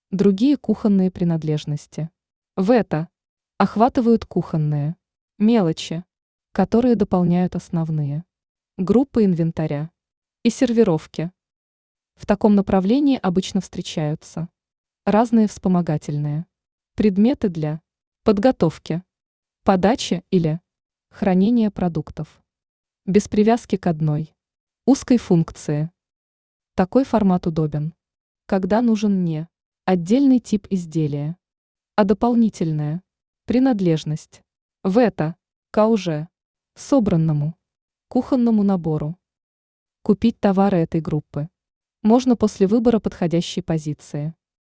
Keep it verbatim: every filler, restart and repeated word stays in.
Другие кухонные принадлежности. В это охватывают кухонные мелочи, которые дополняют основные группы инвентаря и сервировки. В таком направлении обычно встречаются разные вспомогательные предметы для подготовки, подачи или хранения продуктов. Без привязки к одной узкой функции. Такой формат удобен, когда нужен не отдельный тип изделия, а дополнительная принадлежность в это к уже собранному кухонному набору. Купить товары этой группы можно после выбора подходящей позиции.